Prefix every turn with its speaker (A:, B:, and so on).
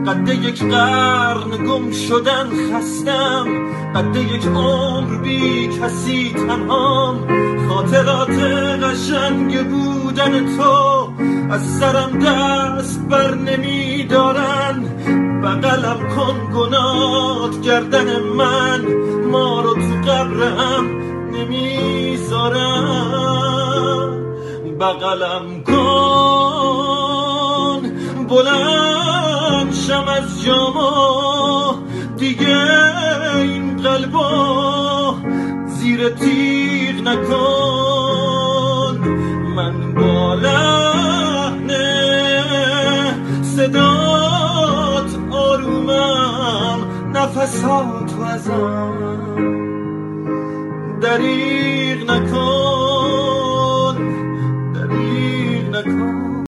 A: قد یک قرن گم شدن خستم، قد یک عمر بی کسی تنهام. خاطرات قشنگ بودن تو از سرم دست بر نمی دارن. بغلم کن گناه گردن من، ما رو تو قبرم نمیذارن. بغلم کن بلند شم از جاما، دیگه این قلبا زیر تیغ نکن. من با لحن صدات آرومم، نفساتو ازم دریغ نکن.